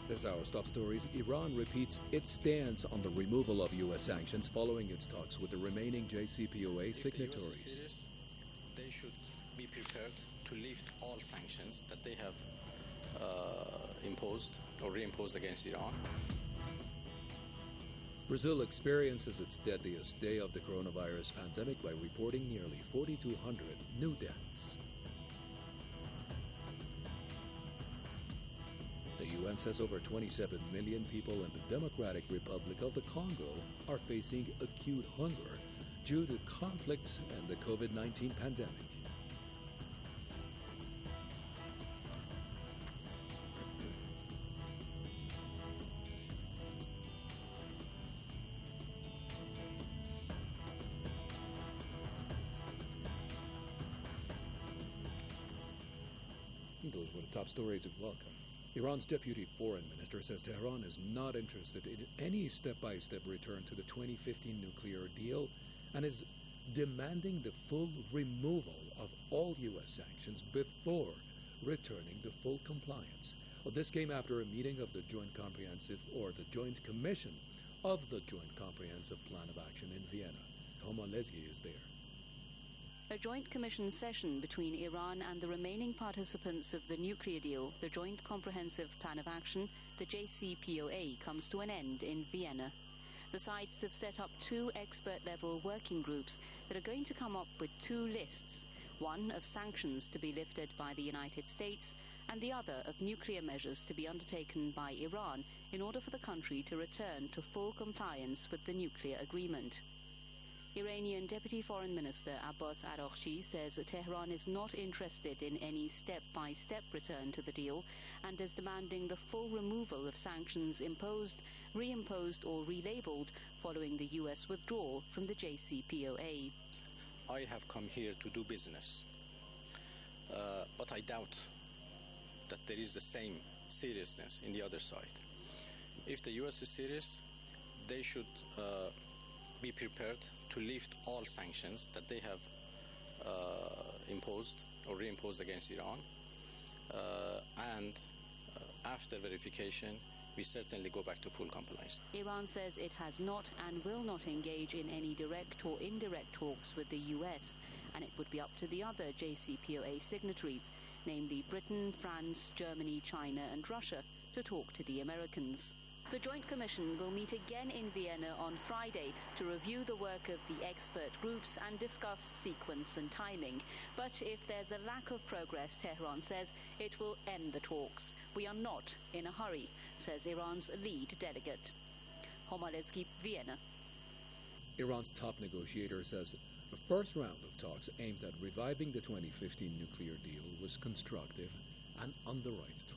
This hour's top stories. Iran repeats its stance on the removal of U.S. sanctions following its talks with the remaining JCPOA signatories. If the U.S. is serious, they should be prepared to lift all sanctions that they have imposed or reimposed against Iran. Brazil experiences its deadliest day of the coronavirus pandemic by reporting nearly 4,200 new deaths. The UN says over 27 million people in the Democratic Republic of the Congo are facing acute hunger due to conflicts and the COVID-19 pandemic. Those were the top stories of welcome. Iran's deputy foreign minister says Tehran is not interested in any step-by-step return to the 2015 nuclear deal and is demanding the full removal of all U.S. sanctions before returning to full compliance. Well, this came after a meeting of the Joint Comprehensive, or the Joint Commission of the Joint Comprehensive Plan of Action in Vienna. Homa Lesgi is there. A joint commission session between Iran and the remaining participants of the nuclear deal, the Joint Comprehensive Plan of Action, the JCPOA, comes to an end in Vienna. The sides have set up two expert-level working groups that are going to come up with two lists, one of sanctions to be lifted by the United States and the other of nuclear measures to be undertaken by Iran in order for the country to return to full compliance with the nuclear agreement. Iranian Deputy Foreign Minister Abbas Araghchi says Tehran is not interested in any step-by-step return to the deal and is demanding the full removal of sanctions imposed, reimposed or relabeled following the U.S. withdrawal from the JCPOA. I have come here to do business, but I doubt that there is the same seriousness in the other side. If the U.S. is serious, they should be prepared to lift all sanctions that they have imposed or reimposed against Iran. And after verification, we certainly go back to full compliance. Iran says it has not and will not engage in any direct or indirect talks with the U.S., and it would be up to the other JCPOA signatories, namely Britain, France, Germany, China and Russia, to talk to the Americans. The Joint Commission will meet again in Vienna on Friday to review the work of the expert groups and discuss sequence and timing. But if there's a lack of progress, Tehran says it will end the talks. We are not in a hurry, says Iran's lead delegate. Homa Lesgi, Vienna. Iran's top negotiator says the first round of talks aimed at reviving the 2015 nuclear deal was constructive and on the right track.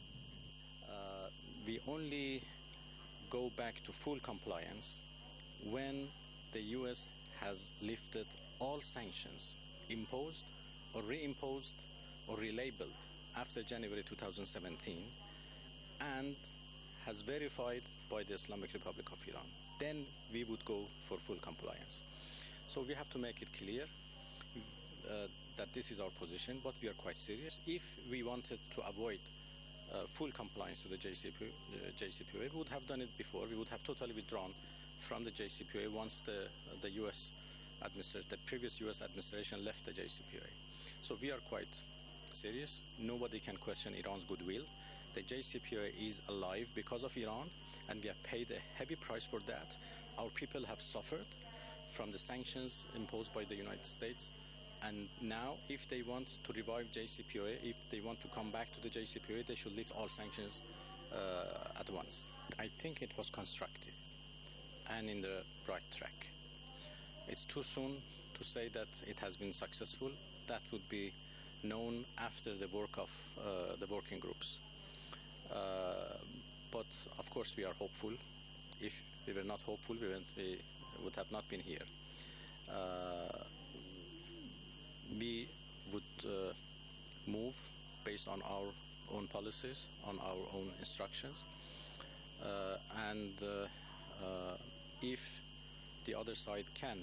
We only go back to full compliance when the U.S. has lifted all sanctions imposed or reimposed or relabeled after January 2017 and has verified by the Islamic Republic of Iran. Then we would go for full compliance. So we have to make it clear that this is our position, but we are quite serious. If we wanted to avoid full compliance to the JCPOA, we would have done it before. We would have totally withdrawn from the JCPOA once the U.S. the previous U.S. administration left the JCPOA. So we are quite serious. Nobody can question Iran's goodwill. The JCPOA is alive because of Iran, and we have paid a heavy price for that. Our people have suffered from the sanctions imposed by the United States. And now, if they want to revive JCPOA, if they want to come back to the JCPOA, they should lift all sanctions at once. I think it was constructive and in the right track. It's too soon to say that it has been successful. That would be known after the work of the working groups. But of course, we are hopeful. If we were not hopeful, we would have not been here. We would move based on our own policies, on our own instructions, and if the other side can,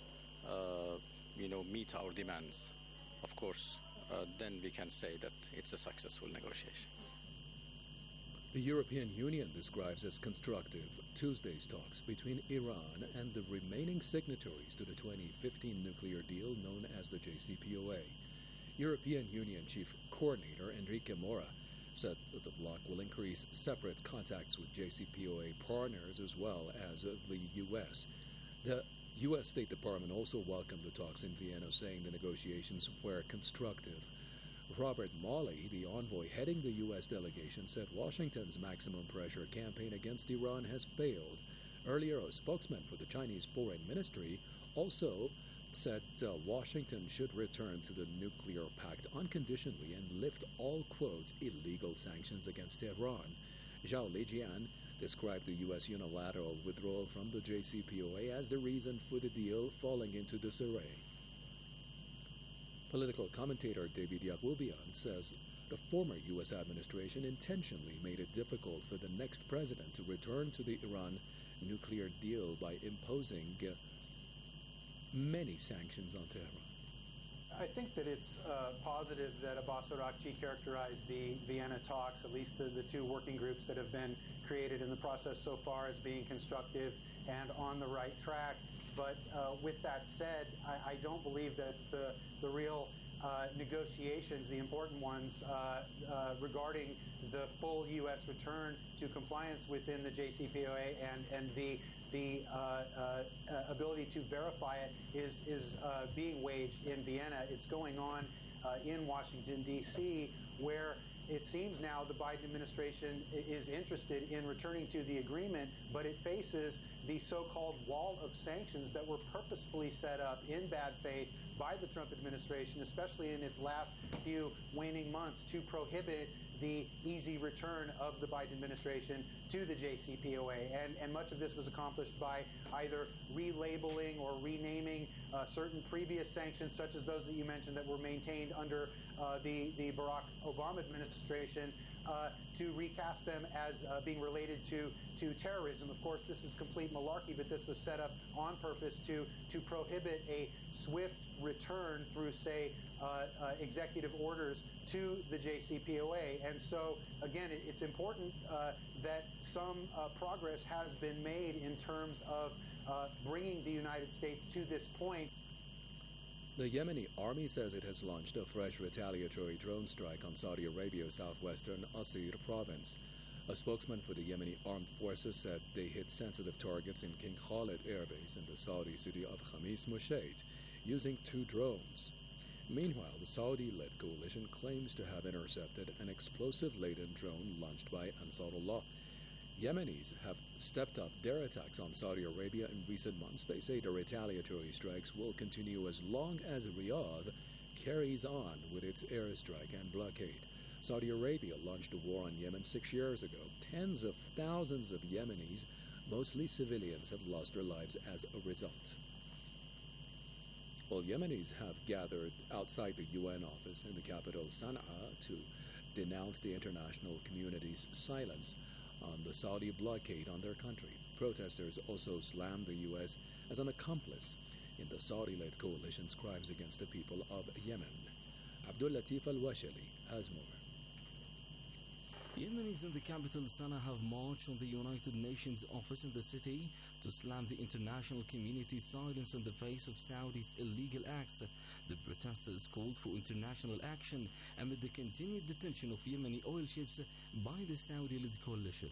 meet our demands, of course, then we can say that it's a successful negotiations. The European Union describes as constructive Tuesday's talks between Iran and the remaining signatories to the 2015 nuclear deal known as the JCPOA. European Union Chief Coordinator Enrique Mora said that the bloc will increase separate contacts with JCPOA partners as well as the U.S. The U.S. State Department also welcomed the talks in Vienna, saying the negotiations were constructive. Robert Malley, the envoy heading the U.S. delegation, said Washington's maximum pressure campaign against Iran has failed. Earlier, a spokesman for the Chinese Foreign Ministry also said Washington should return to the nuclear pact unconditionally and lift all, quote, illegal sanctions against Tehran. Zhao Lijian described the U.S. unilateral withdrawal from the JCPOA as the reason for the deal falling into disarray. Political commentator David Yacoubian says the former U.S. administration intentionally made it difficult for the next president to return to the Iran nuclear deal by imposing many sanctions on Tehran. I think that it's positive that Abbas Araghchi characterized the Vienna talks, at least the two working groups that have been created in the process so far, as being constructive and on the right track. But with that said, I don't believe that the real negotiations, the important ones regarding the full U.S. return to compliance within the JCPOA and the ability to verify it is being waged in Vienna. It's going on in Washington, D.C., where it seems now the Biden administration is interested in returning to the agreement, but it faces the so-called wall of sanctions that were purposefully set up in bad faith by the Trump administration, especially in its last few waning months, to prohibit the easy return of the Biden administration to the JCPOA. And much of this was accomplished by either relabeling or renaming certain previous sanctions, such as those that you mentioned that were maintained under the Barack Obama administration, to recast them as being related to terrorism. Of course, this is complete malarkey, but this was set up on purpose to prohibit a swift return through, say, executive orders to the JCPOA. And so, again, it's important that some progress has been made in terms of bringing the United States to this point. The Yemeni army says it has launched a fresh retaliatory drone strike on Saudi Arabia's southwestern Asir province. A spokesman for the Yemeni armed forces said they hit sensitive targets in King Khalid Air Base in the Saudi city of Khamis Mushaid using 2 drones. Meanwhile, the Saudi-led coalition claims to have intercepted an explosive-laden drone launched by Ansarullah. Yemenis have stepped up their attacks on Saudi Arabia in recent months. They say the retaliatory strikes will continue as long as Riyadh carries on with its airstrike and blockade. Saudi Arabia launched a war on Yemen 6 years ago. Tens of thousands of Yemenis, mostly civilians, have lost their lives as a result. Well, Yemenis have gathered outside the UN office in the capital Sana'a to denounce the international community's silence on the Saudi blockade on their country. Protesters also slammed the U.S. as an accomplice in the Saudi-led coalition's crimes against the people of Yemen. Abdul Latif Al-Washali has more. Yemenis in the capital Sana'a have marched on the United Nations office in the city to slam the international community's silence in the face of Saudi's illegal acts. The protesters called for international action amid the continued detention of Yemeni oil ships by the Saudi-led coalition.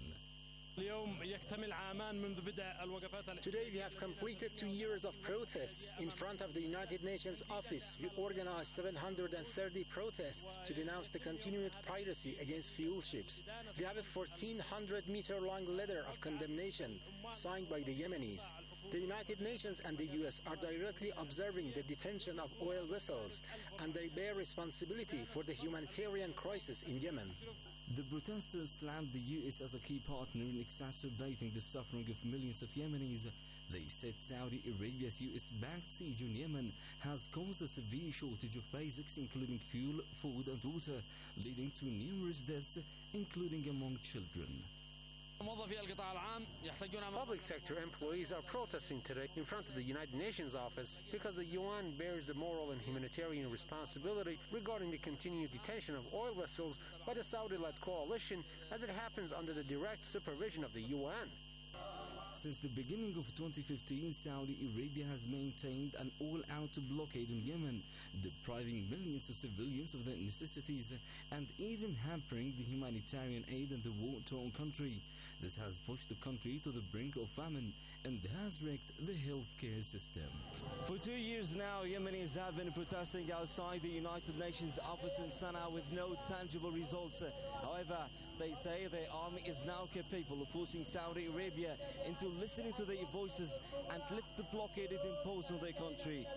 Today we have completed 2 years of protests in front of the United Nations office. We organized 730 protests to denounce the continued piracy against fuel ships. We have a 1,400-meter-long letter of condemnation signed by the Yemenis. The United Nations and the U.S. are directly observing the detention of oil vessels, and they bear responsibility for the humanitarian crisis in Yemen. The protesters slammed the U.S. as a key partner in exacerbating the suffering of millions of Yemenis. They said Saudi Arabia's U.S.-backed siege on Yemen has caused a severe shortage of basics, including fuel, food and water, leading to numerous deaths, including among children. Public sector employees are protesting today in front of the United Nations office because the UN bears the moral and humanitarian responsibility regarding the continued detention of oil vessels by the Saudi-led coalition, as it happens under the direct supervision of the UN. Since the beginning of 2015, Saudi Arabia has maintained an all-out blockade in Yemen, depriving millions of civilians of their necessities and even hampering the humanitarian aid in the war-torn country. This has pushed the country to the brink of famine and has wrecked the healthcare system. For 2 years now, Yemenis have been protesting outside the United Nations office in Sana'a with no tangible results. However, they say their army is now capable of forcing Saudi Arabia into listening to their voices and lift the blockade it imposed on their country.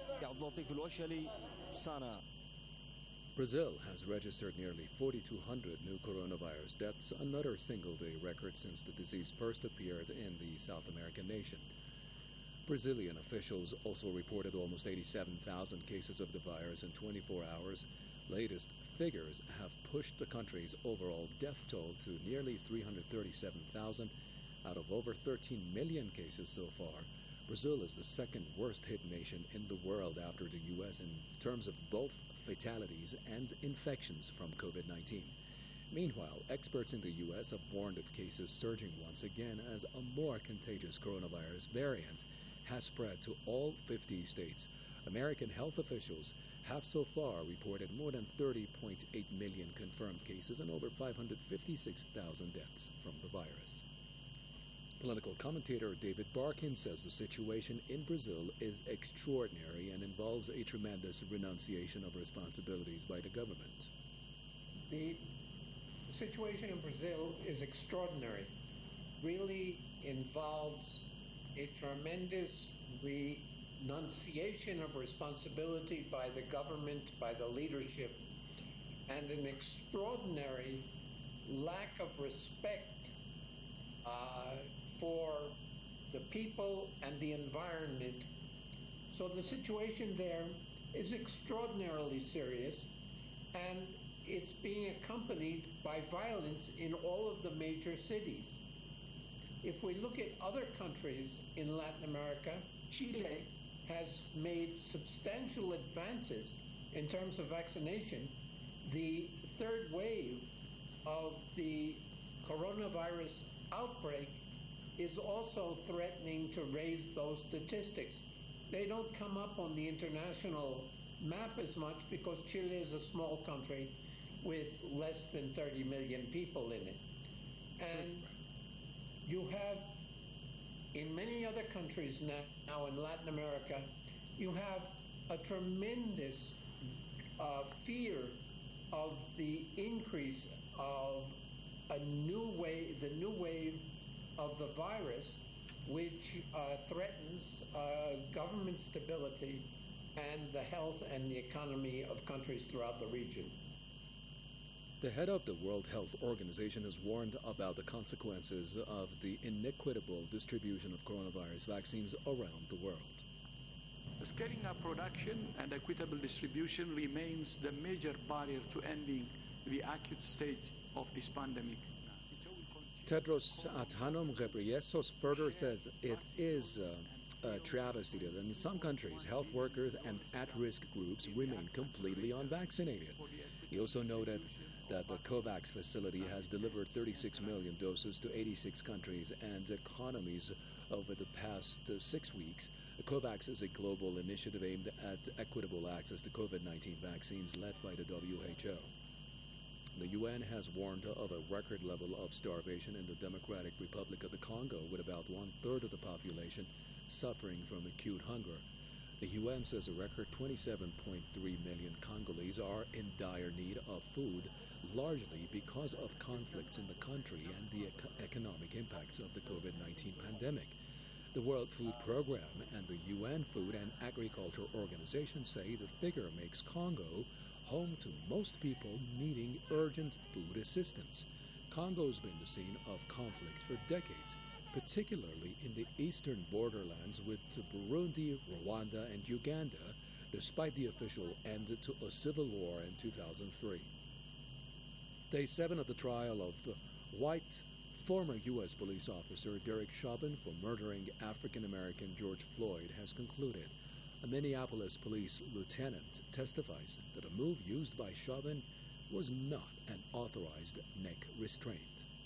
Sana'a. Brazil has registered nearly 4,200 new coronavirus deaths, another single-day record since the disease first appeared in the South American nation. Brazilian officials also reported almost 87,000 cases of the virus in 24 hours. Latest figures have pushed the country's overall death toll to nearly 337,000 out of over 13 million cases so far. Brazil is the second worst hit nation in the world after the U.S. in terms of both fatalities and infections from COVID-19. Meanwhile, experts in the U.S. have warned of cases surging once again as a more contagious coronavirus variant has spread to all 50 states. American health officials have so far reported more than 30.8 million confirmed cases and over 556,000 deaths from the virus. Political commentator David Barkin says the situation in Brazil is extraordinary and involves a tremendous renunciation of responsibilities by the government. The situation in Brazil is extraordinary. Really involves a tremendous renunciation of responsibility by the government, by the leadership, and an extraordinary lack of respect for the people and the environment. So the situation there is extraordinarily serious, and it's being accompanied by violence in all of the major cities. If we look at other countries in Latin America, Chile has made substantial advances in terms of vaccination. The third wave of the coronavirus outbreak is also threatening to raise those statistics. They don't come up on the international map as much because Chile is a small country with less than 30 million people in it. And you have, in many other countries now in Latin America, you have a tremendous fear of the increase of the new wave of the virus, which threatens government stability and the health and the economy of countries throughout the region. The head of the World Health Organization has warned about the consequences of the inequitable distribution of coronavirus vaccines around the world. Scaling up production and equitable distribution remains the major barrier to ending the acute stage of this pandemic. Tedros Adhanom Ghebreyesus further says it is a travesty that in some countries, health workers and at-risk groups remain completely unvaccinated. He also noted that the COVAX facility has delivered 36 million doses to 86 countries and economies over the past 6 weeks. COVAX is a global initiative aimed at equitable access to COVID-19 vaccines led by the WHO. The UN has warned of a record level of starvation in the Democratic Republic of the Congo, with about 1/3 of the population suffering from acute hunger. The UN says a record 27.3 million Congolese are in dire need of food, largely because of conflicts in the country and the economic impacts of the COVID-19 pandemic. The World Food Program and the UN Food and Agriculture Organization say the figure makes Congo home to most people needing urgent food assistance. Congo's been the scene of conflict for decades, particularly in the eastern borderlands with Burundi, Rwanda, and Uganda, despite the official end to a civil war in 2003. Day 7 of the trial of the White Former U.S. police officer Derek Chauvin for murdering African-American George Floyd has concluded. A Minneapolis police lieutenant testifies that a move used by Chauvin was not an authorized neck restraint.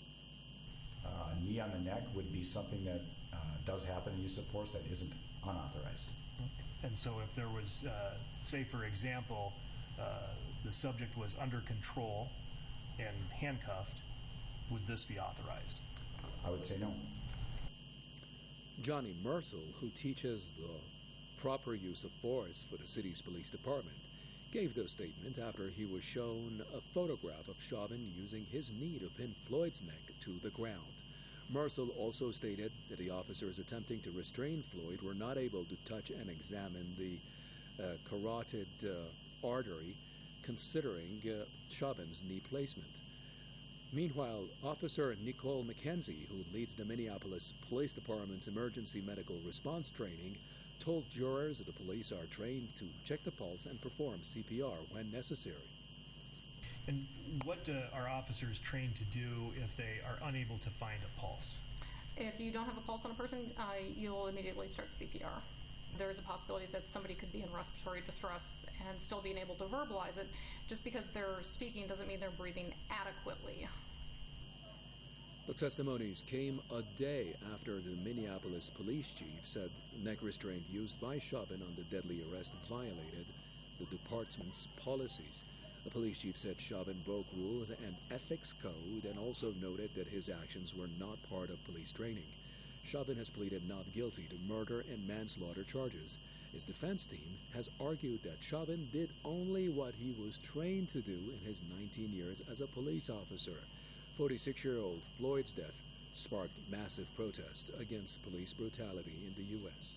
A knee on the neck would be something that does happen in use of force that isn't unauthorized. And so if there was, say for example, the subject was under control and handcuffed, would this be authorized? I would say no. Johnny Merzel, who teaches the proper use of force for the city's police department, gave the statement after he was shown a photograph of Chauvin using his knee to pin Floyd's neck to the ground. Merzel also stated that the officers attempting to restrain Floyd were not able to touch and examine the carotid artery, considering Chauvin's knee placement. Meanwhile, Officer Nicole McKenzie, who leads the Minneapolis Police Department's emergency medical response training, told jurors that the police are trained to check the pulse and perform CPR when necessary. And what are officers trained to do if they are unable to find a pulse? If you don't have a pulse on a person, you'll immediately start CPR. There's a possibility that somebody could be in respiratory distress and still being able to verbalize it. Just because they're speaking doesn't mean they're breathing adequately. The testimonies came a day after the Minneapolis police chief said neck restraint used by Chauvin on the deadly arrest violated the department's policies. The police chief said Chauvin broke rules and ethics code and also noted that his actions were not part of police training. Chauvin has pleaded not guilty to murder and manslaughter charges. His defense team has argued that Chauvin did only what he was trained to do in his 19 years as a police officer. 46-year-old Floyd's death sparked massive protests against police brutality in the U.S.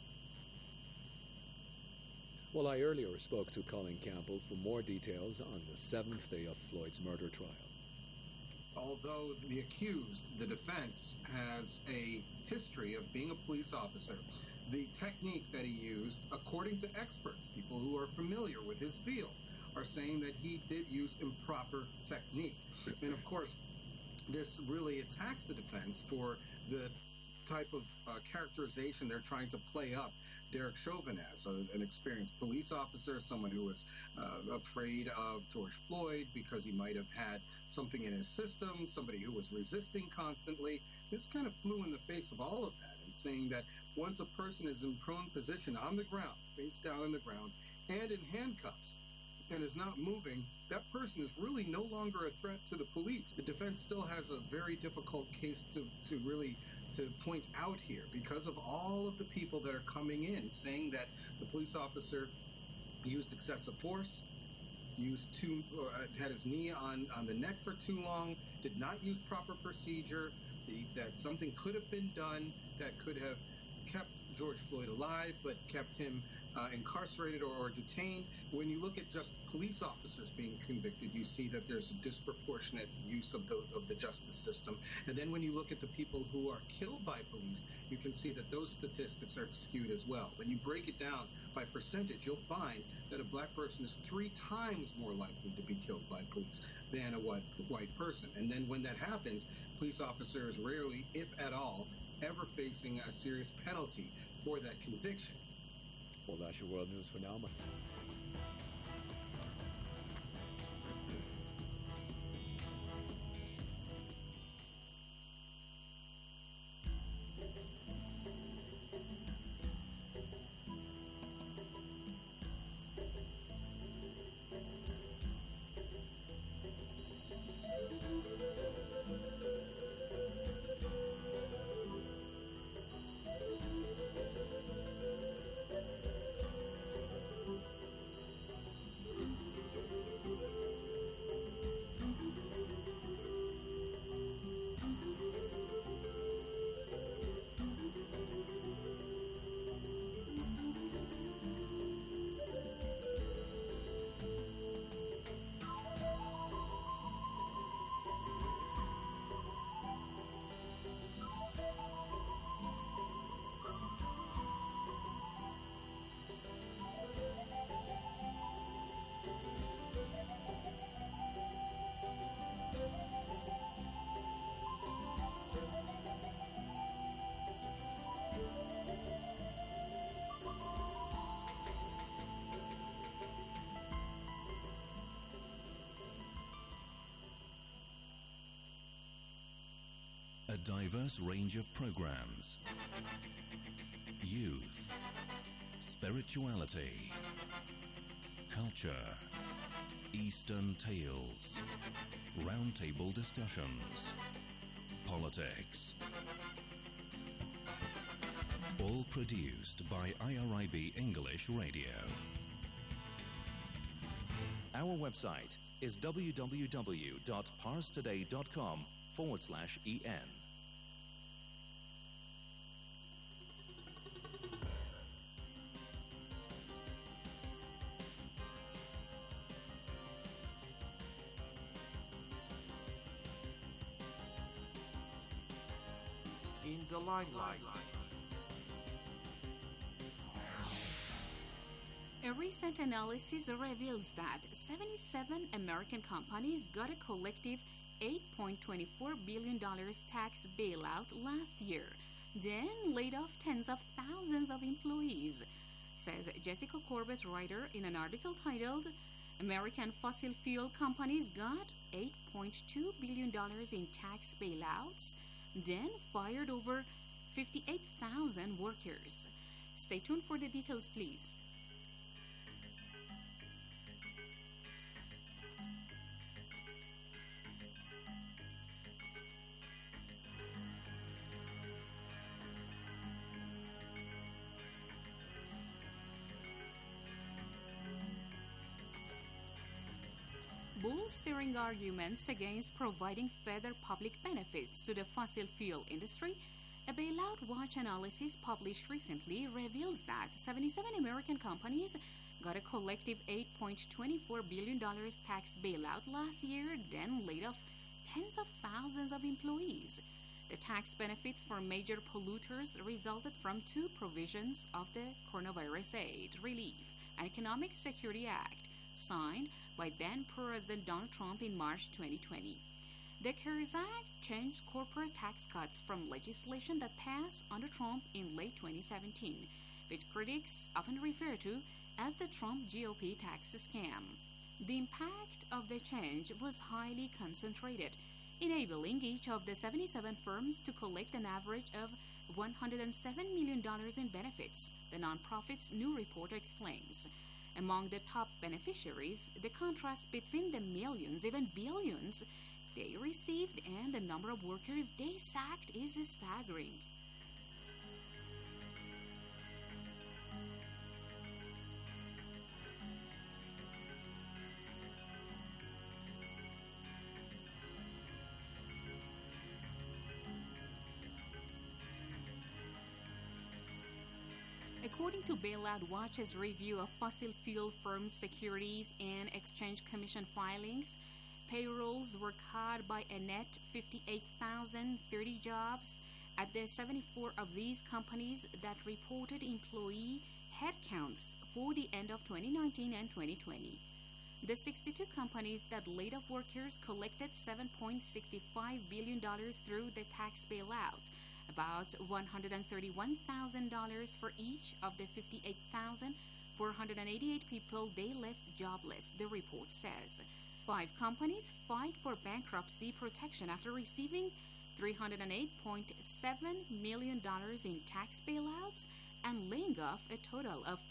Well, I earlier spoke to Colin Campbell for more details on the seventh day of Floyd's murder trial. Although the accused, the defense, has a history of being a police officer, the technique that he used, according to experts, people who are familiar with his field, are saying that he did use improper technique. And of course, this really attacks the defense for the type of characterization they're trying to play up Derek Chauvin as, an experienced police officer, someone who was afraid of George Floyd because he might have had something in his system, somebody who was resisting constantly. This kind of flew in the face of all of that, and saying that once a person is in prone position on the ground, face down on the ground, and in handcuffs, and is not moving, that person is really no longer a threat to the police. The defense still has a very difficult case to really point out here because of all of the people that are coming in saying that the police officer used excessive force, had his knee on the neck for too long, did not use proper procedure, that something could have been done that could have kept George Floyd alive but kept him incarcerated or detained. When you look at just police officers being convicted, you see that there's a disproportionate use of the justice system. And then when you look at the people who are killed by police, you can see that those statistics are skewed as well. When you break it down by percentage, you'll find that a black person is 3 times more likely to be killed by police than a white person. And then when that happens, police officers rarely, if at all, ever facing a serious penalty for that conviction. Well, that's your world news for now, my friend. diverse range of programs: youth, spirituality, culture, Eastern tales, roundtable discussions, politics. All produced by IRIB English Radio. Our website is www.parstoday.com/en. In the limelight. A recent analysis reveals that 77 American companies got a collective $8.24 billion tax bailout last year, then laid off tens of thousands of employees, says Jessica Corbett Ryder in an article titled American Fossil Fuel Companies Got $8.2 billion in Tax Bailouts, then fired over 58,000 workers. Stay tuned for the details, please. Bolstering arguments against providing further public benefits to the fossil fuel industry, a Bailout Watch analysis published recently reveals that 77 American companies got a collective $8.24 billion tax bailout last year, then laid off tens of thousands of employees. The tax benefits for major polluters resulted from two provisions of the Coronavirus Aid, Relief, and Economic Security Act, signed by then-President Donald Trump in March 2020. The CARES Act changed corporate tax cuts from legislation that passed under Trump in late 2017, which critics often refer to as the Trump GOP tax scam. The impact of the change was highly concentrated, enabling each of the 77 firms to collect an average of $107 million in benefits, the nonprofit's new report explains. Among the top beneficiaries, the contrast between the millions, even billions, they received and the number of workers they sacked is staggering. According to Bailout Watch's review of fossil fuel firms' Securities and Exchange Commission filings, payrolls were cut by a net 58,030 jobs at the 74 of these companies that reported employee headcounts for the end of 2019 and 2020. The 62 companies that laid off workers collected $7.65 billion through the tax bailout, about $131,000 for each of the 58,488 people they left jobless, the report says. 5 companies filed for bankruptcy protection after receiving $308.7 million in tax bailouts and laying off a total of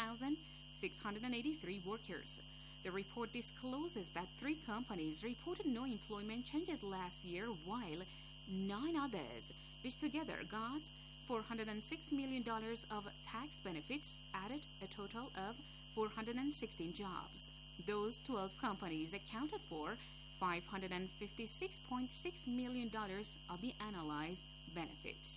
5,683 workers. The report discloses that 3 companies reported no employment changes last year, while 9 others, which together got $406 million of tax benefits, added a total of 416 jobs. Those 12 companies accounted for $556.6 million of the analyzed benefits.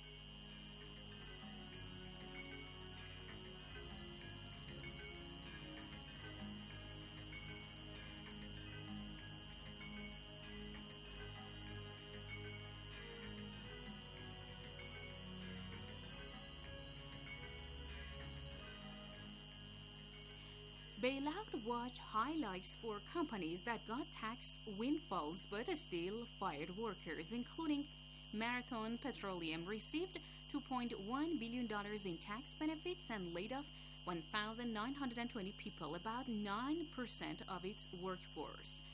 Bailout Watch highlights 4 companies that got tax windfalls but still fired workers, including Marathon Petroleum received $2.1 billion in tax benefits and laid off 1,920 people, about 9% of its workforce.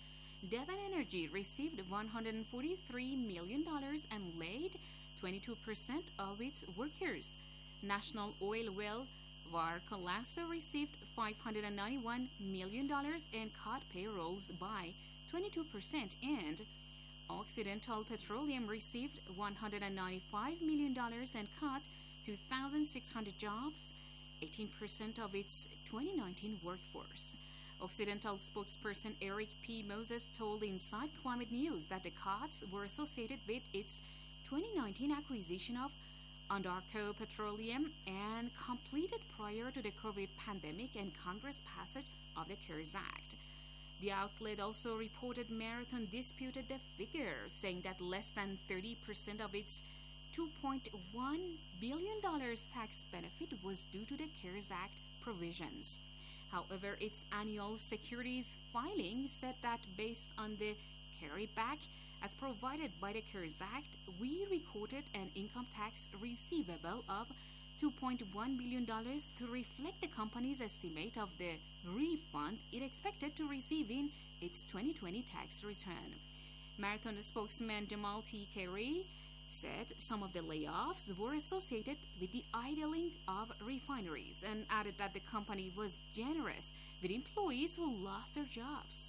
Devon Energy received $143 million and laid 22% of its workers. National Oil well Varcolaso received $591 million and cut payrolls by 22%, and Occidental Petroleum received $195 million and cut 2,600 jobs, 18% of its 2019 workforce. Occidental spokesperson Eric P. Moses told Inside Climate News that the cuts were associated with its 2019 acquisition of Anadarko Petroleum and completed prior to the COVID pandemic and Congress passage of the CARES Act. The outlet also reported Marathon disputed the figure, saying that less than 30% of its $2.1 billion tax benefit was due to the CARES Act provisions. However, its annual securities filing said that based on the carryback as provided by the CARES Act, we recorded an income tax receivable of $2.1 billion to reflect the company's estimate of the refund it expected to receive in its 2020 tax return. Marathon spokesman Jamal T. Carey said some of the layoffs were associated with the idling of refineries and added that the company was generous with employees who lost their jobs.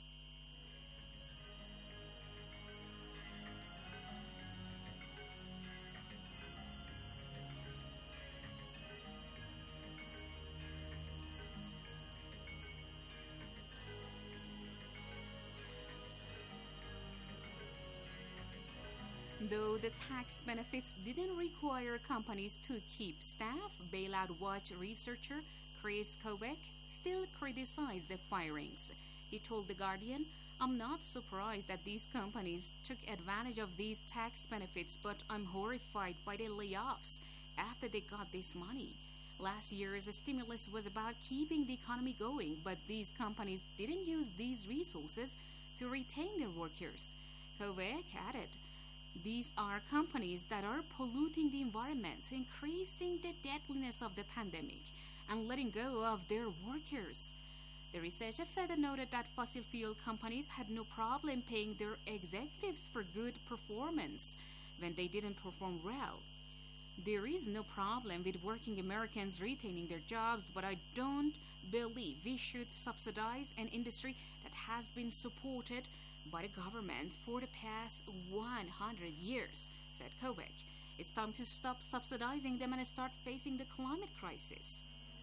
Though the tax benefits didn't require companies to keep staff, Bailout Watch researcher Chris Kovac still criticized the firings. He told The Guardian, "I'm not surprised that these companies took advantage of these tax benefits, but I'm horrified by the layoffs after they got this money. Last year's stimulus was about keeping the economy going, but these companies didn't use these resources to retain their workers." Kovac added, "These are companies that are polluting the environment, increasing the deadliness of the pandemic, and letting go of their workers." The researcher further noted that fossil fuel companies had no problem paying their executives for good performance when they didn't perform well. "There is no problem with working Americans retaining their jobs, but I don't believe we should subsidize an industry that has been supported by the government for the past 100 years, said Kovac. "It's time to stop subsidizing them and start facing the climate crisis."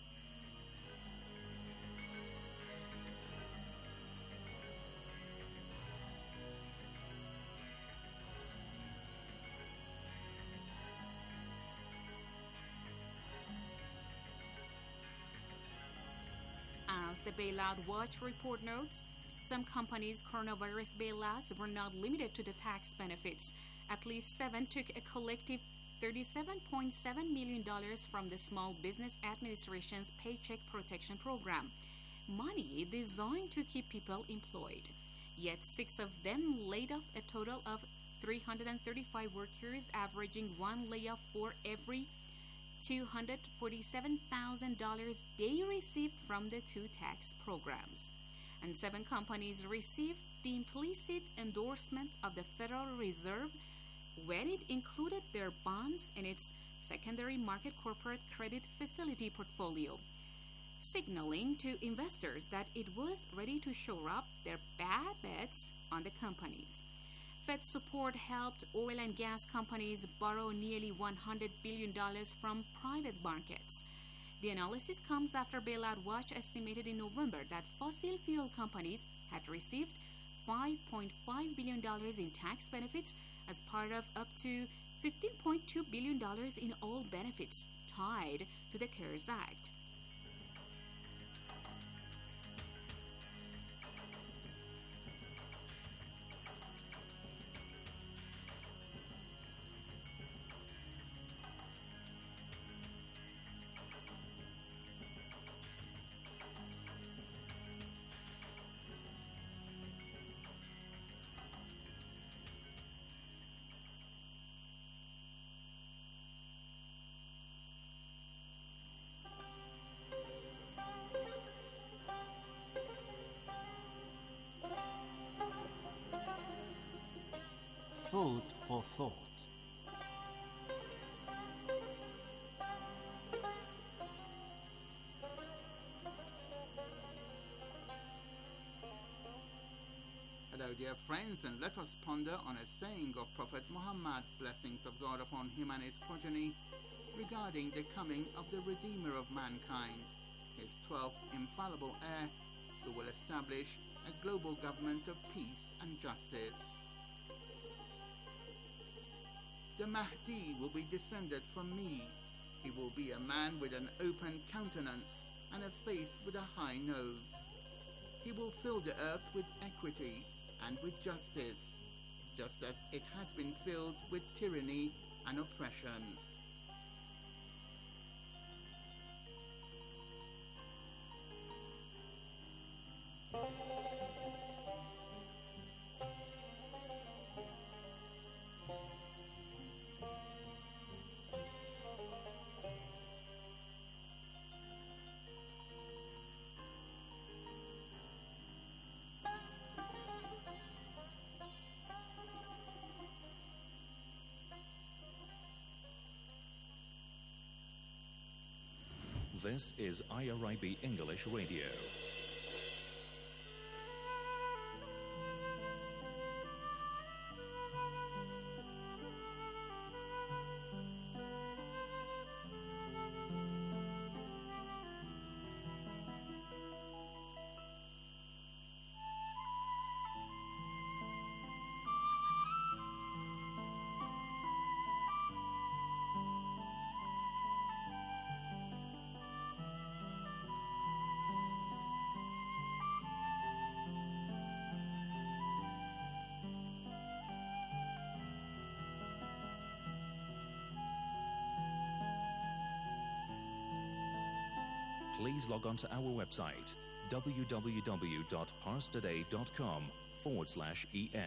As the Bailout Watch report notes, some companies' coronavirus bailouts were not limited to the tax benefits. At least 7 took a collective $37.7 million from the Small Business Administration's Paycheck Protection Program, money designed to keep people employed. Yet 6 of them laid off a total of 335 workers, averaging one layoff for every $247,000 they received from the 2 tax programs. And 7 companies received the implicit endorsement of the Federal Reserve when it included their bonds in its secondary market corporate credit facility portfolio, signaling to investors that it was ready to shore up their bad bets on the companies. Fed support helped oil and gas companies borrow nearly $100 billion from private markets. The analysis comes after Bailout Watch estimated in November that fossil fuel companies had received $5.5 billion in tax benefits as part of up to $15.2 billion in all benefits tied to the CARES Act. Food for thought. Hello, dear friends, and let us ponder on a saying of Prophet Muhammad, blessings of God upon him and his progeny, regarding the coming of the Redeemer of mankind, his 12th infallible heir, who will establish a global government of peace and justice. The Mahdi will be descended from me. He will be a man with an open countenance and a face with a high nose. He will fill the earth with equity and with justice, just as it has been filled with tyranny and oppression. This is IRIB English Radio. Please log on to our website, www.parstoday.com/en.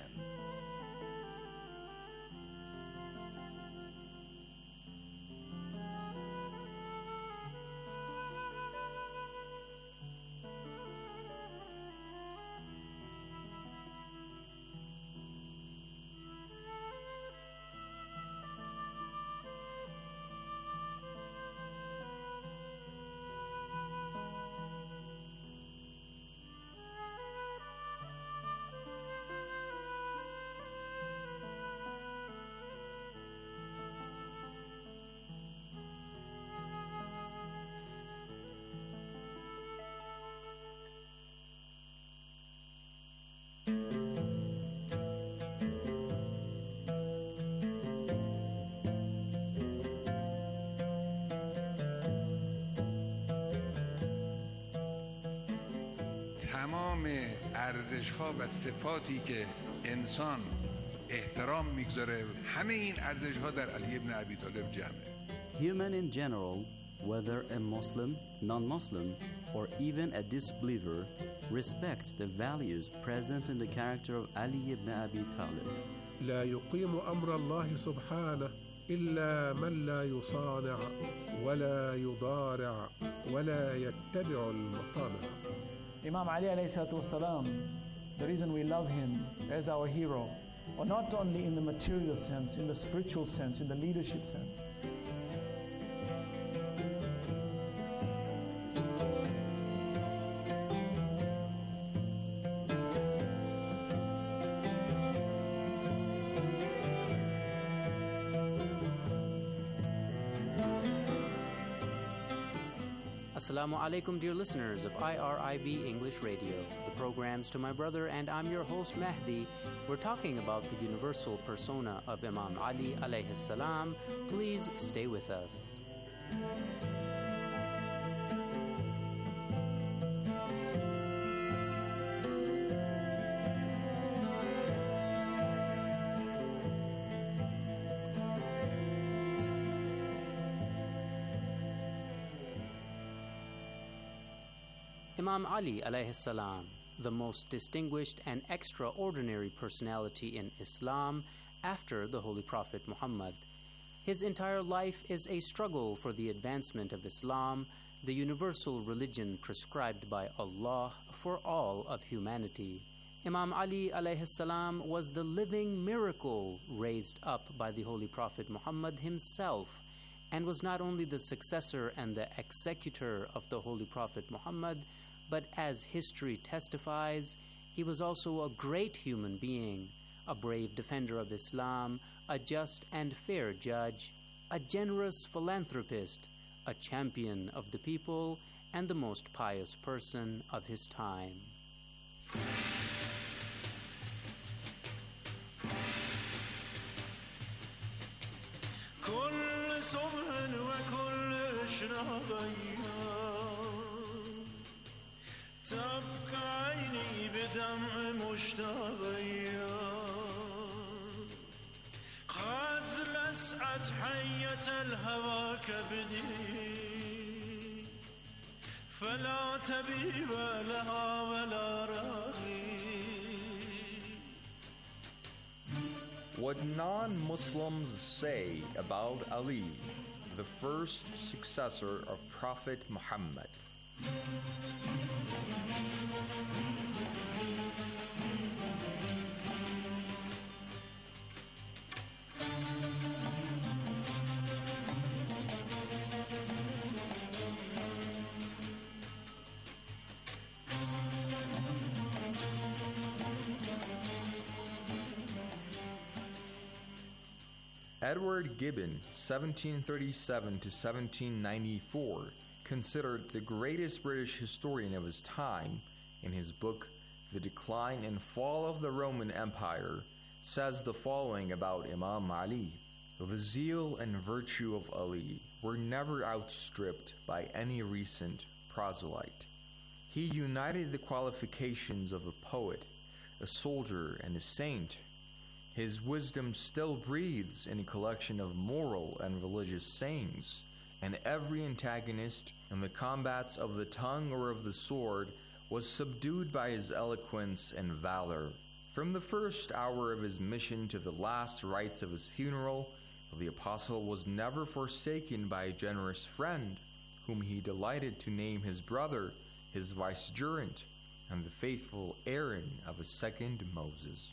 تمام ارزش‌ها و صفاتی که انسان احترام میگذاره همه این ارزش‌ها در علی ابن ابی طالب جمعه. Human in general, whether a Muslim, non-Muslim, or even a disbeliever, respect the values present in the character of Ali ibn Abi Talib. لا يقيم أمر الله سبحانه إلا من لا يصانع ولا يضارع ولا يتبع المطامع. Imam Ali alayhi salatu wasalam, the reason we love him as our hero, or not only in the material sense, in the spiritual sense, in the leadership sense. Assalamu alaikum, dear listeners of IRIB English Radio. The program's To My Brother, and I'm your host Mahdi. We're talking about the universal persona of Imam Ali alayhi salam. Please stay with us. Imam Ali alayhi salam, the most distinguished and extraordinary personality in Islam after the Holy Prophet Muhammad. His entire life is a struggle for the advancement of Islam, the universal religion prescribed by Allah for all of humanity. Imam Ali alayhi salam was the living miracle raised up by the Holy Prophet Muhammad himself, and was not only the successor and the executor of the Holy Prophet Muhammad, but as history testifies, he was also a great human being, a brave defender of Islam, a just and fair judge, a generous philanthropist, a champion of the people, and the most pious person of his time. تبقى عيني بدمع مشتاقيا قد لسعت حية الهوى كبدي فلا تبي لها ولا راغي. What non-Muslims say about Ali, the first successor of Prophet Muhammad. Edward Gibbon, 1737 to 1794, considered the greatest British historian of his time, in his book The Decline and Fall of the Roman Empire, says the following about Imam Ali. The zeal and virtue of Ali were never outstripped by any recent proselyte. He united the qualifications of a poet, a soldier, and a saint. His wisdom still breathes in a collection of moral and religious sayings, and every antagonist in the combats of the tongue or of the sword was subdued by his eloquence and valor. From the first hour of his mission to the last rites of his funeral, the apostle was never forsaken by a generous friend, whom he delighted to name his brother, his vicegerent, and the faithful Aaron of a second Moses.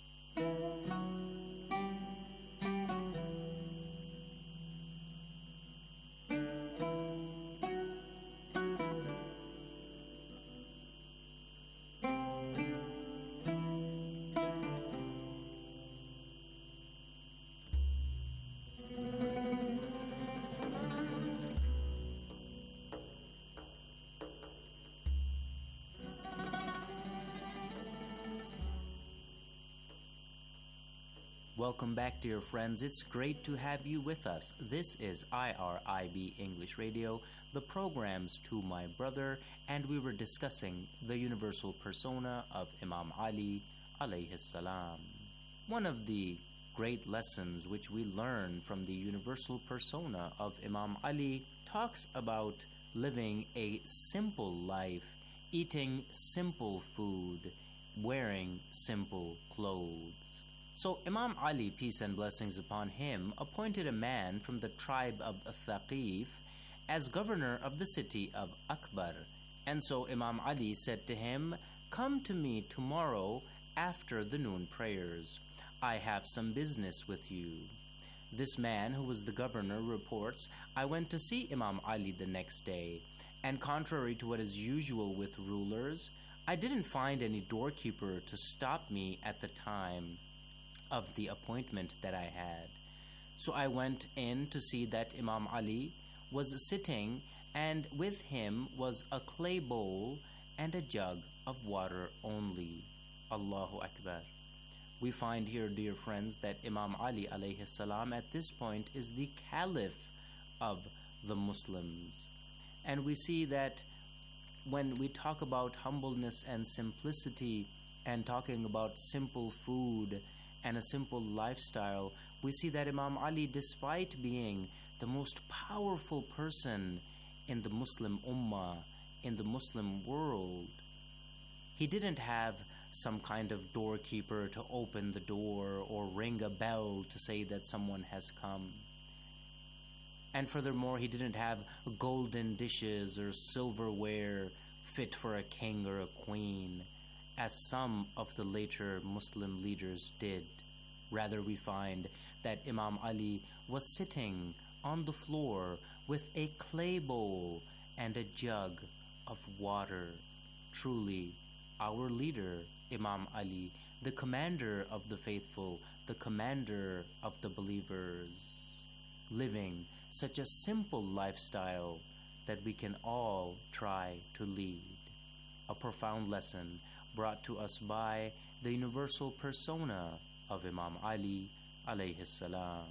Welcome back, dear friends. It's great to have you with us. This is IRIB English Radio, the programs to my brother, and we were discussing the universal persona of Imam Ali alayhi salam. One of the great lessons which we learn from the universal persona of Imam Ali talks about living a simple life, eating simple food, wearing simple clothes. So Imam Ali, peace and blessings upon him, appointed a man from the tribe of Thaqif as governor of the city of Akbar. And so Imam Ali said to him, "Come to me tomorrow after the noon prayers. I have some business with you." This man, who was the governor, reports, "I went to see Imam Ali the next day, and contrary to what is usual with rulers, I didn't find any doorkeeper to stop me at the time of the appointment that I had. So I went in to see that Imam Ali was sitting, and with him was a clay bowl and a jug of water only." Allahu Akbar. We find here, dear friends, that Imam Ali alayhi salam at this point is the caliph of the Muslims. And we see that when we talk about humbleness and simplicity and talking about simple food and a simple lifestyle, we see that Imam Ali, despite being the most powerful person in the Muslim Ummah, in the Muslim world, he didn't have some kind of doorkeeper to open the door or ring a bell to say that someone has come. And furthermore, he didn't have golden dishes or silverware fit for a king or a queen. as some of the later Muslim leaders did. Rather, we find that Imam Ali was sitting on the floor with a clay bowl and a jug of water. Truly, our leader, Imam Ali, the commander of the faithful, the commander of the believers, living such a simple lifestyle that we can all try to lead. A profound lesson brought to us by the universal persona of Imam Ali alayhi salam.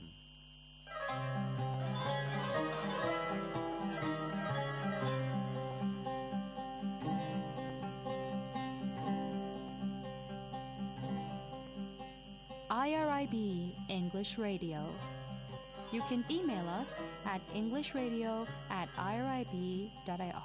IRIB English Radio. You can email us at englishradio@irib.ir.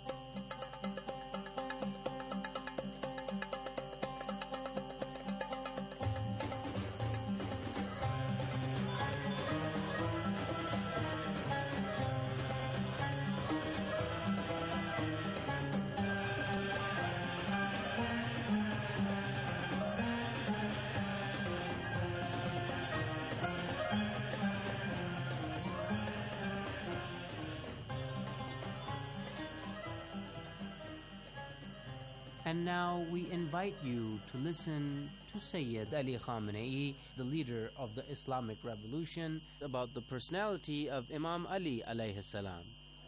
And now we invite you to listen to Sayyid Ali Khamenei, the leader of the Islamic Revolution, about the personality of Imam Ali alayhi salam.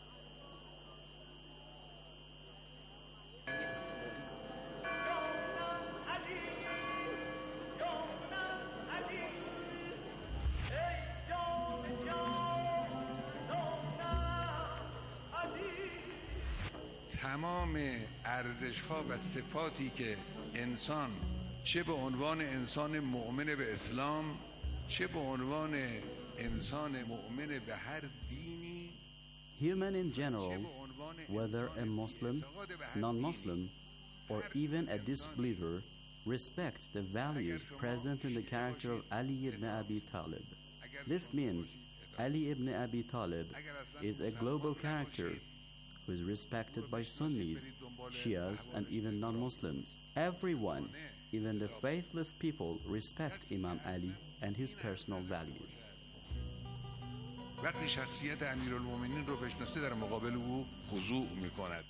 تمام ارزش‌ها و صفاتی که انسان چه به عنوان انسان مؤمن به اسلام چه به عنوان انسان مؤمن به هر دینی Human in general, whether a Muslim, non-Muslim, or even a disbeliever, respect the values present in the character of Ali ibn Abi Talib. This means Ali ibn Abi Talib is a global character who is respected by Sunnis, Shias, and even non-Muslims. Everyone, even the faithless people, respect Imam Ali and his personal values. وقتی شخصیت امیرالمومنین رو بشناسه در مقابل او خضوع می‌کند.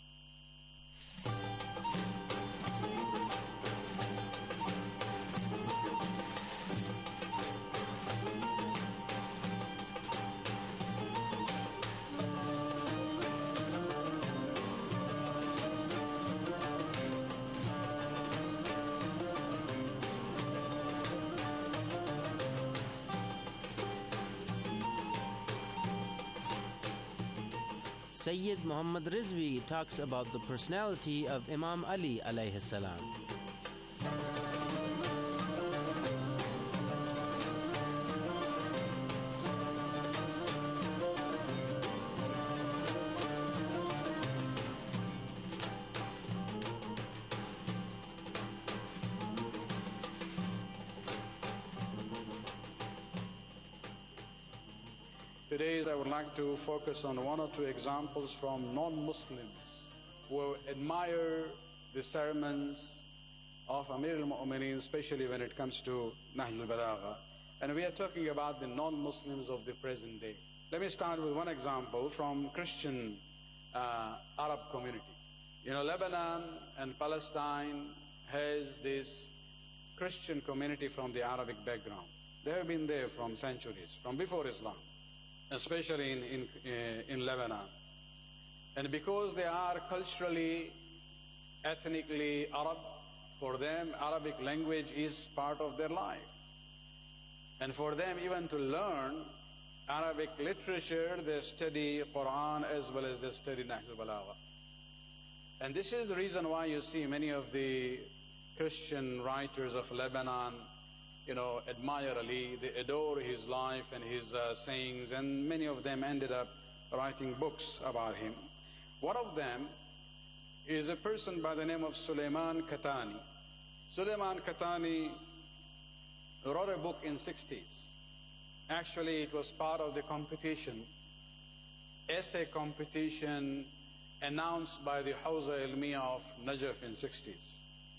Sayyid Muhammad Rizvi talks about the personality of Imam Ali alayhi salam. Today, I would like to focus on one or two examples from non-Muslims who admire the sermons of Amir al-Mu'mineen, especially when it comes to Nahl al-Balagha. And we are talking about the non-Muslims of the present day. Let me start with one example from Christian Arab community. You know, Lebanon and Palestine has this Christian community from the Arabic background. They have been there from centuries, from before Islam, especially in Lebanon. And because they are culturally, ethnically Arab, for them Arabic language is part of their life. And for them even to learn Arabic literature, they study Quran as well as they study Nahl al-Balagha. And this is the reason why you see many of the Christian writers of Lebanon, you know, admire Ali, they adore his life and his sayings, and many of them ended up writing books about him. One of them is a person by the name of Suleiman Katani. Suleiman Katani wrote a book in 60s. Actually, it was part of the competition, essay competition announced by the Hawza Ilmiya of Najaf in 60s.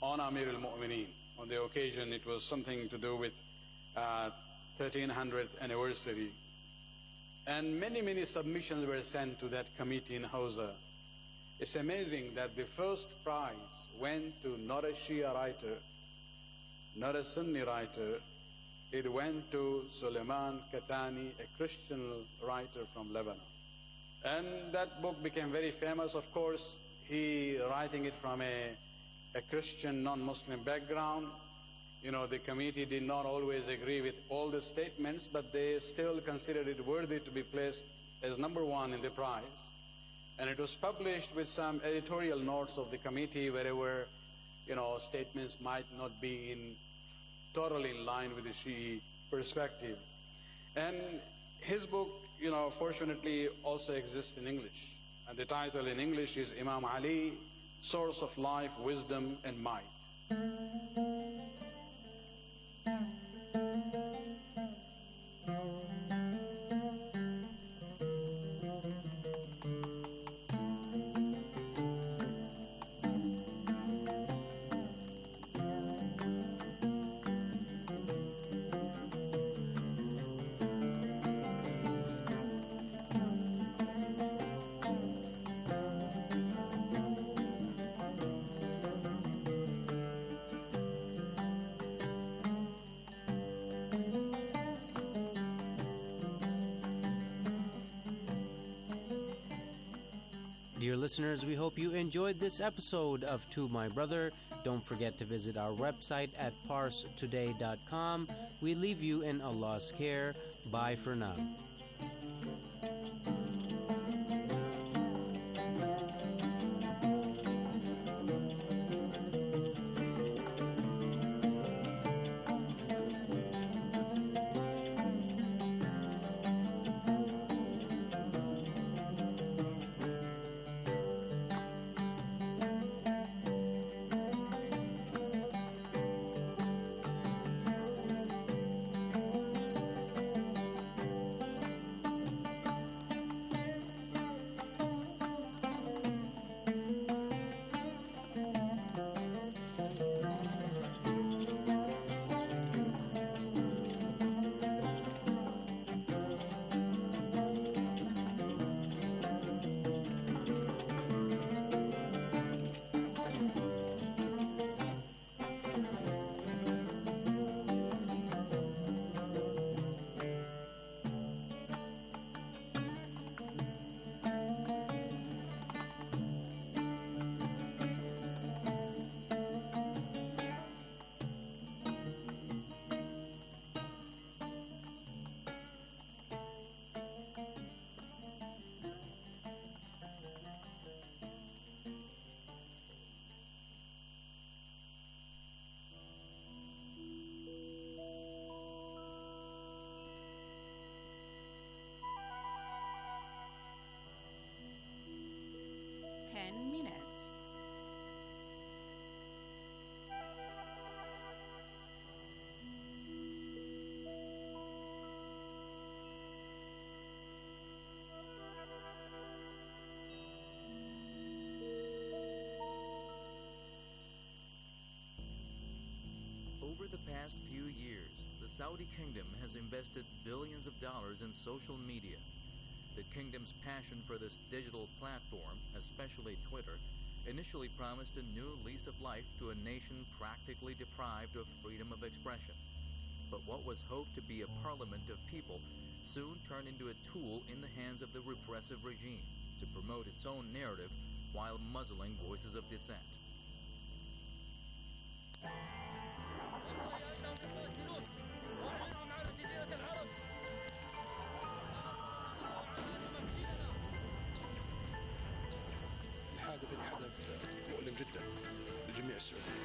on Amir al-Mu'mineen. On the occasion, it was something to do with 1300th anniversary. And many submissions were sent to that committee in Hausa. It's amazing that the first prize went to not a Shia writer, not a Sunni writer. It went to Suleiman Katani, a Christian writer from Lebanon. And that book became very famous. Of course, he writing it from a Christian, non-Muslim background. You know, the committee did not always agree with all the statements, but they still considered it worthy to be placed as number one in the prize. And it was published with some editorial notes of the committee wherever, you know, statements might not be totally in line with the Shi'i perspective. And his book, you know, fortunately also exists in English. And the title in English is Imam Ali, Source of Life, Wisdom, and Might. Dear listeners, we hope you enjoyed this episode of To My Brother. Don't forget to visit our website at parstoday.com. We leave you in Allah's care. Bye for now. Minutes. Over the past few years, the Saudi kingdom has invested billions of dollars in social media. The kingdom's passion for this digital platform, especially Twitter, initially promised a new lease of life to a nation practically deprived of freedom of expression. But what was hoped to be a parliament of people soon turned into a tool in the hands of the repressive regime to promote its own narrative while muzzling voices of dissent. الحدث مؤلم جدا لجميع السعوديين.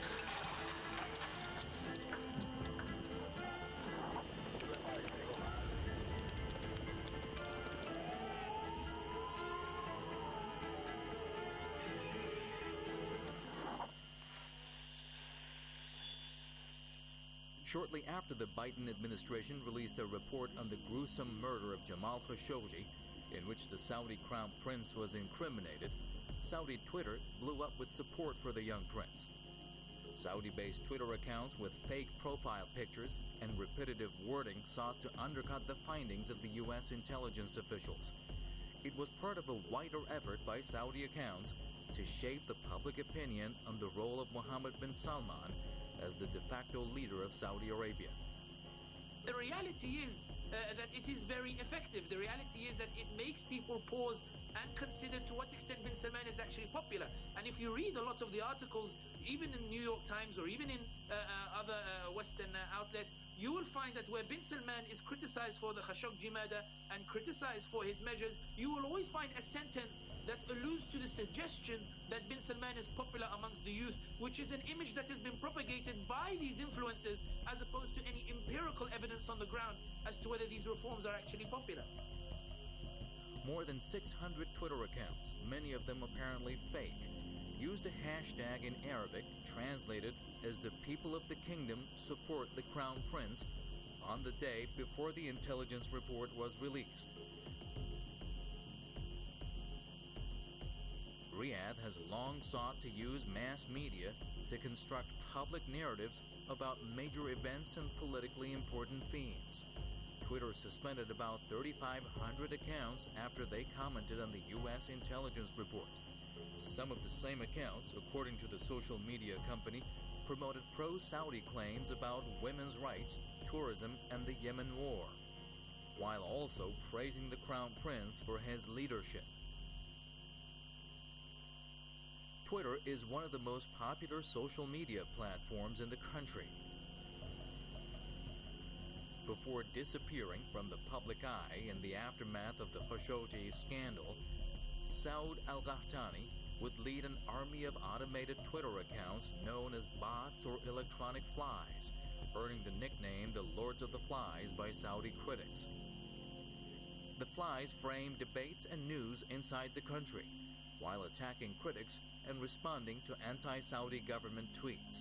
Shortly after the Biden administration released a report on the gruesome murder of Jamal Khashoggi, in which the Saudi crown prince was incriminated, Saudi Twitter blew up with support for the young prince. Saudi-based Twitter accounts with fake profile pictures and repetitive wording sought to undercut the findings of the U.S. intelligence officials. It was part of a wider effort by Saudi accounts to shape the public opinion on the role of Mohammed bin Salman as the de facto leader of Saudi Arabia. The reality is that it is very effective. The reality is that it makes people pause and consider to what extent bin Salman is actually popular. And if you read a lot of the articles, even in New York Times or even in other Western outlets, you will find that where bin Salman is criticized for the Khashoggi murder and criticized for his measures, you will always find a sentence that alludes to the suggestion that bin Salman is popular amongst the youth, which is an image that has been propagated by these influencers as opposed to any empirical evidence on the ground as to whether these reforms are actually popular. More than 600 Twitter accounts, many of them apparently fake, used a hashtag in Arabic translated as "the people of the kingdom support the Crown Prince" on the day before the intelligence report was released. Riyadh has long sought to use mass media to construct public narratives about major events and politically important themes. Twitter suspended about 3,500 accounts after they commented on the U.S. intelligence report. Some of the same accounts, according to the social media company, promoted pro-Saudi claims about women's rights, tourism, and the Yemen war, while also praising the Crown Prince for his leadership. Twitter is one of the most popular social media platforms in the country. Before disappearing from the public eye in the aftermath of the Khashoggi scandal, Saud al-Qahtani would lead an army of automated Twitter accounts known as bots or electronic flies, earning the nickname the Lords of the Flies by Saudi critics. The flies frame debates and news inside the country, while attacking critics and responding to anti-Saudi government tweets.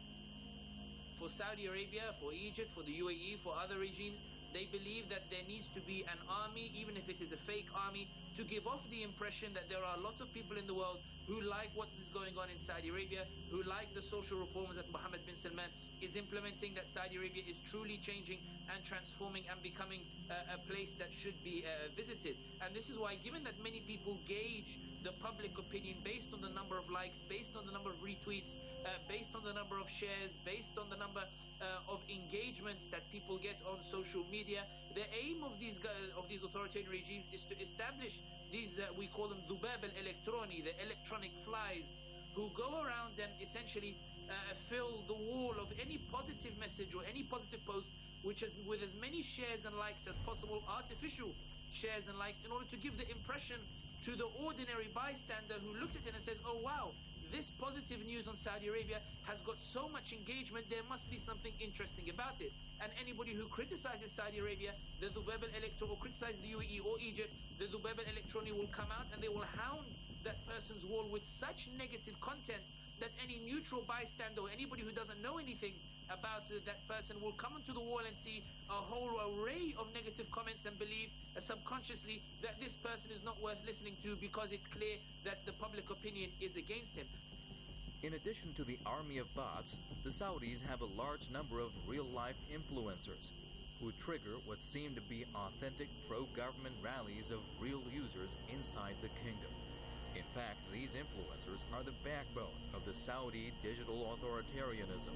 For Saudi Arabia, for Egypt, for the UAE, for other regimes, they believe that there needs to be an army, even if it is a fake army, to give off the impression that there are a lot of people in the world who like what is going on in Saudi Arabia, who like the social reforms that Mohammed bin Salman is implementing, that Saudi Arabia is truly changing and transforming and becoming a place that should be visited. And this is why, given that many people gauge the public opinion based on the number of likes, based on the number of retweets, based on the number of shares, based on the number of engagements that people get on social media, the aim of these authoritarian regimes is to establish these, we call them Dhubab al-Electroni, the electronic flies, who go around and essentially fill the wall of any positive message or any positive post which is with as many shares and likes as possible, artificial shares and likes, in order to give the impression to the ordinary bystander who looks at it and says, oh wow, this positive news on Saudi Arabia has got so much engagement, there must be something interesting about it. And anybody who criticizes Saudi Arabia, the Dhubab al-Electroni, or criticizes the UAE or Egypt, the Dhubab al-Electroni will come out and they will hound that person's wall with such negative content that any neutral bystander or anybody who doesn't know anything about that person will come onto the wall and see a whole array of negative comments and believe subconsciously that this person is not worth listening to because it's clear that the public opinion is against him. In addition to the army of bots, the Saudis have a large number of real-life influencers who trigger what seem to be authentic pro-government rallies of real users inside the kingdom. In fact, these influencers are the backbone of the Saudi digital authoritarianism.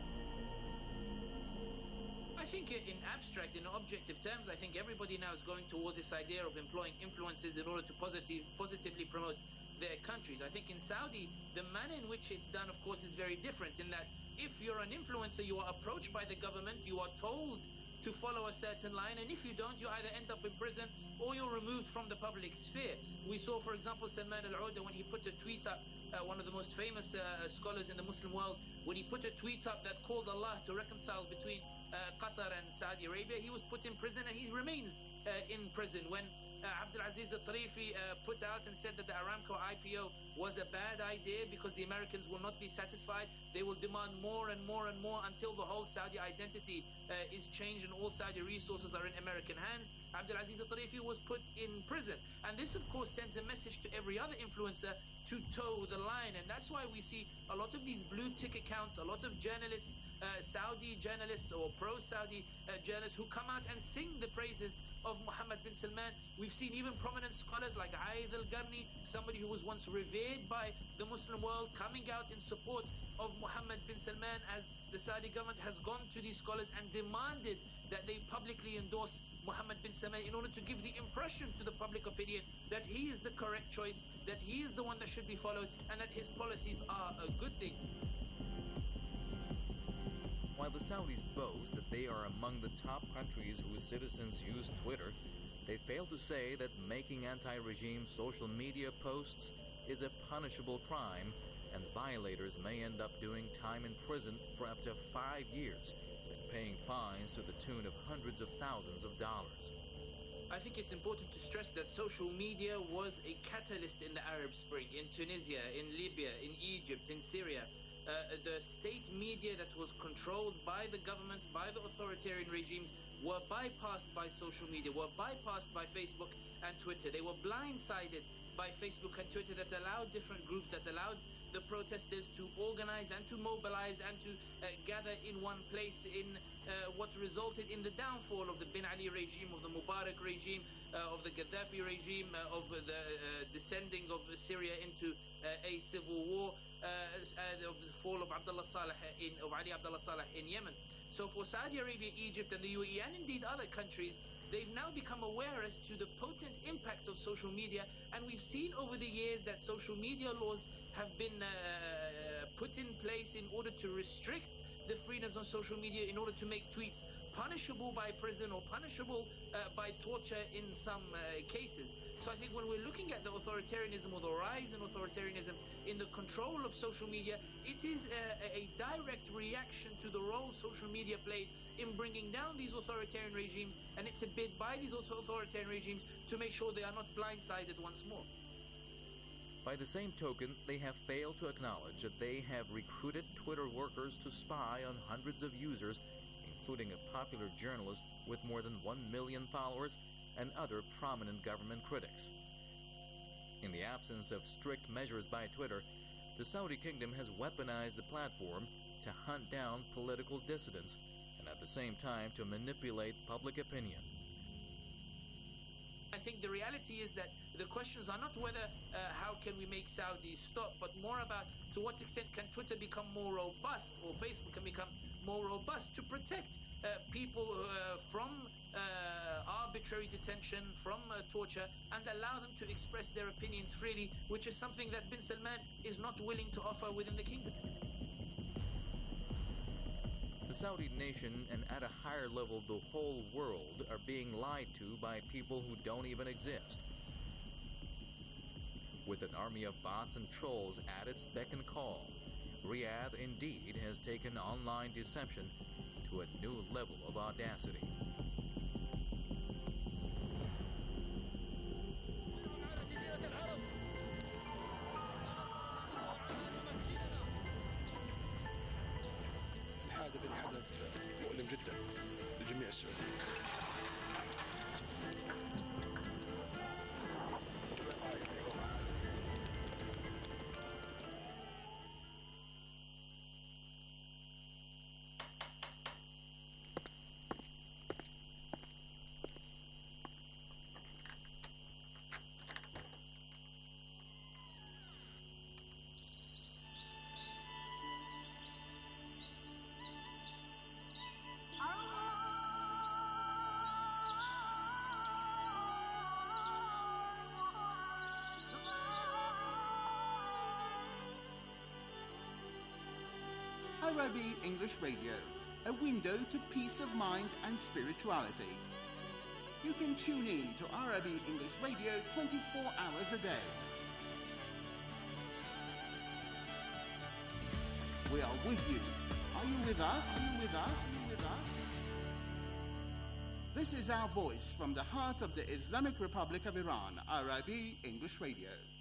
I think in abstract, in objective terms, I think everybody now is going towards this idea of employing influencers in order to positively promote their countries. I think in Saudi, the manner in which it's done, of course, is very different in that if you're an influencer, you are approached by the government, you are told to follow a certain line, and if you don't, you either end up in prison or you're removed from the public sphere. We saw, for example, Salman al-Auda, when he put a tweet up, one of the most famous scholars in the Muslim world, when he put a tweet up that called Allah to reconcile between Qatar and Saudi Arabia, he was put in prison and he remains in prison. When Abdulaziz al-Tarifi put out and said that the Aramco IPO was a bad idea because the Americans will not be satisfied. They will demand more and more and more until the whole Saudi identity is changed and all Saudi resources are in American hands. Abdulaziz al-Tarifi was put in prison. And this, of course, sends a message to every other influencer to toe the line. And that's why we see a lot of these blue tick accounts, a lot of journalists, Saudi journalists or pro-Saudi journalists who come out and sing the praises of Mohammed bin Salman. We've seen even prominent scholars like Aid al-Garni, somebody who was once revered by the Muslim world, coming out in support of Mohammed bin Salman, as the Saudi government has gone to these scholars and demanded that they publicly endorse Mohammed bin Salman in order to give the impression to the public opinion that he is the correct choice, that he is the one that should be followed, and that his policies are a good thing. While the Saudis boast that they are among the top countries whose citizens use Twitter, they fail to say that making anti-regime social media posts is a punishable crime, and violators may end up doing time in prison for up to 5 years and paying fines to the tune of hundreds of thousands of dollars. I think it's important to stress that social media was a catalyst in the Arab Spring, in Tunisia, in Libya, in Egypt, in Syria. The state media that was controlled by the governments, by the authoritarian regimes, were bypassed by social media, were bypassed by Facebook and Twitter. They were blindsided by Facebook and Twitter that allowed different groups, that allowed the protesters to organize and to mobilize and to gather in one place, in what resulted in the downfall of the Bin Ali regime, of the Mubarak regime, of the Gaddafi regime, of the descending of Syria into a civil war, of the fall of Ali Abdullah Saleh in Yemen. So for Saudi Arabia, Egypt and the UAE, and indeed other countries, they've now become aware as to the potent impact of social media, and we've seen over the years that social media laws have been put in place in order to restrict the freedoms on social media, in order to make tweets punishable by prison or punishable by torture in some cases. So I think when we're looking at the authoritarianism or the rise in authoritarianism in the control of social media, it is a direct reaction to the role social media played in bringing down these authoritarian regimes, and it's a bid by these authoritarian regimes to make sure they are not blindsided once more. By the same token, they have failed to acknowledge that they have recruited Twitter workers to spy on hundreds of users, including a popular journalist with more than 1 million followers and other prominent government critics. In the absence of strict measures by Twitter, the Saudi kingdom has weaponized the platform to hunt down political dissidents and at the same time to manipulate public opinion. I think the reality is that the questions are not whether how can we make Saudi stop, but more about to what extent can Twitter become more robust or Facebook can become more robust to protect people from arbitrary detention, from torture, and allow them to express their opinions freely, which is something that bin Salman is not willing to offer within the kingdom. The Saudi nation, and at a higher level the whole world, are being lied to by people who don't even exist. With an army of bots and trolls at its beck and call, Riyadh indeed has taken online deception to a new level of audacity. الحادث مؤلم جدا لجميع السعوديين. Arabi English Radio, a window to peace of mind and spirituality. You can tune in to Arabi English Radio 24 hours a day. We are with you. Are you with us? Are you with us? Are you with us? This is our voice from the heart of the Islamic Republic of Iran, IRIB English Radio.